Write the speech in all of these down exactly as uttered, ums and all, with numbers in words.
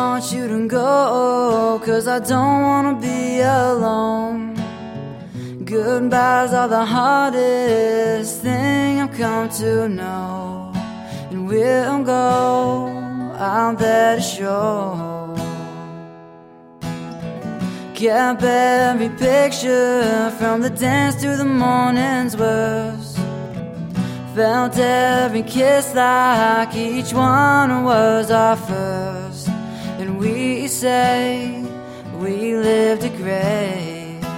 want you to go, 'cause I don't wanna be alone. Goodbyes are the hardest thing I've come to know, and we'll go out there to show. Kept every picture from the dance to the morning's worst. Felt every kiss like each one was our first. And we say we lived it great.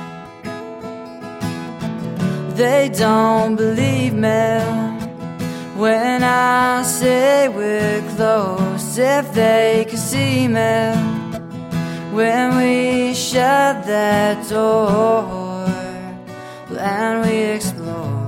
They don't believe me when I say we're close. If they could see me when we shut that door and we explore.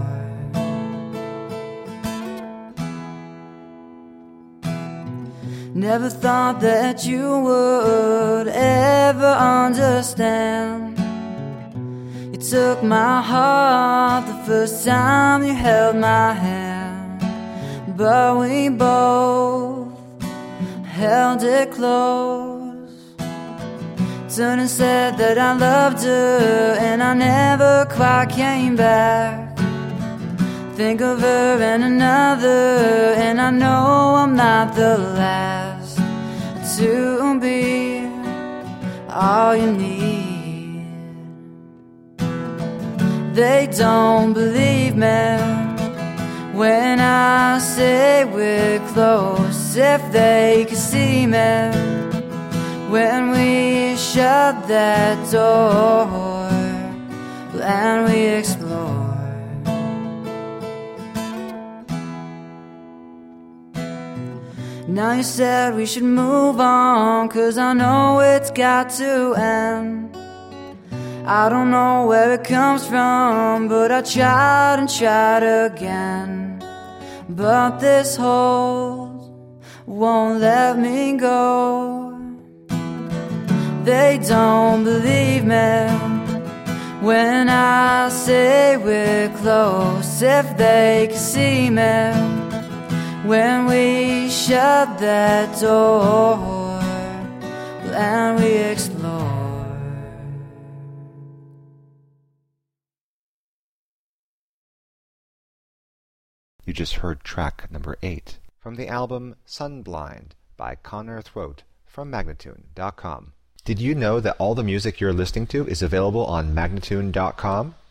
Never thought that you would ever understand. You took my heart the first time you held my hand, but we both held it close. Turned and said that I loved her, and I never quite came back. Think of her and another, and I know I'm not the last to be all you need. They don't believe me when I say we're close. If they could see me when we shut that door and we explore. Now you said we should move on, 'cause I know it's got to end. I don't know where it comes from, but I tried and tried again. But this hold won't let me go. They don't believe me when I say we're close. If they could see me when we shut that door and we explore. You just heard track number eight from the album Sunblind by Connor Throat from Magnatune dot com. Did you know that all the music you're listening to is available on Magnatune dot com?